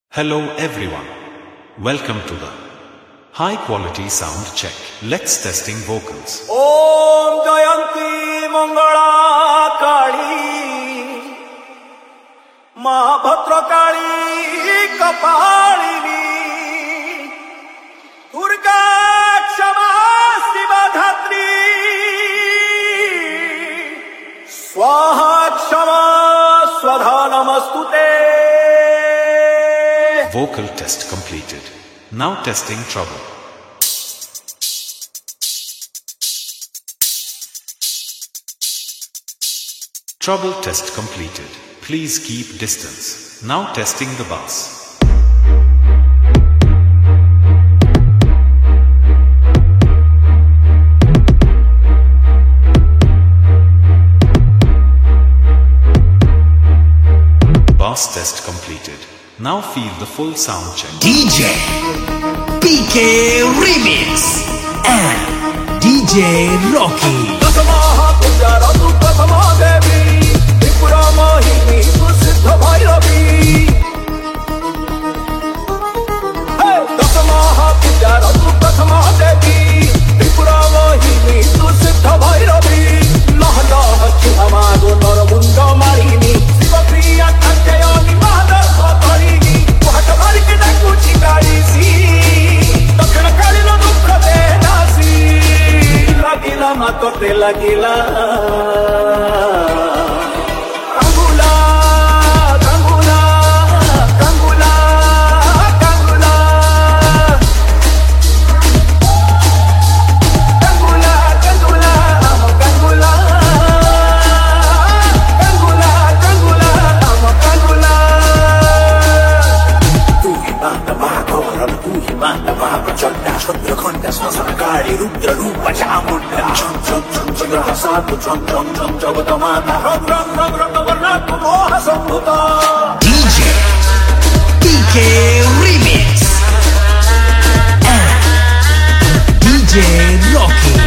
Hello everyone. Welcome to the high quality sound check. Let's testing vocals. Om Jayanti Mangala Kali Mahabhadra Kali Kapalini Durga Kshama Shiva Dhatri Swaha Kshama Swadha Namastute. Vocal test completed. Now testing treble. Treble test completed. Please keep distance. Now testing the bass. Bass test completed. Now feel the full sound check. DJ PK Remix and DJ Rocky. Lagila DJ PK Remix and DJ Rocky.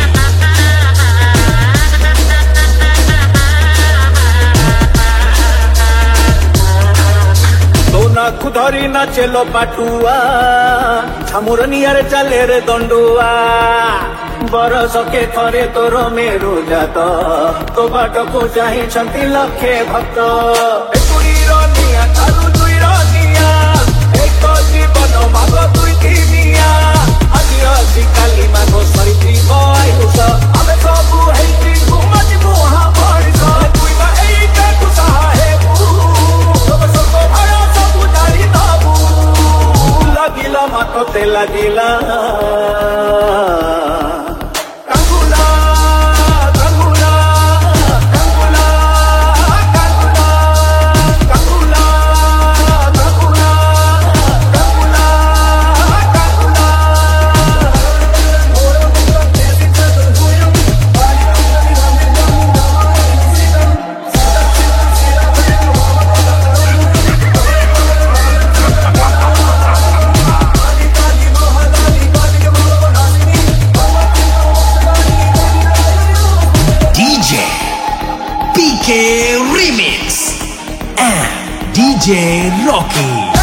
खुधरी ना चलो पाटुआ छामुरनियार चले रे दंडुआ बरस के थरे तोर मेरो जात तो बाट को चाहे छंती लखे भक्त जीवन माग दुई दिनिया আজি আজি काली मागो सरिती आयुष आमे सबु हेती घुमति मुहा भरिस तुई बा एका कुसाहे Lagila matote lagila Kangula Kangula Kangula Kangula Kangula Kangula PK Remix and DJ Rocky.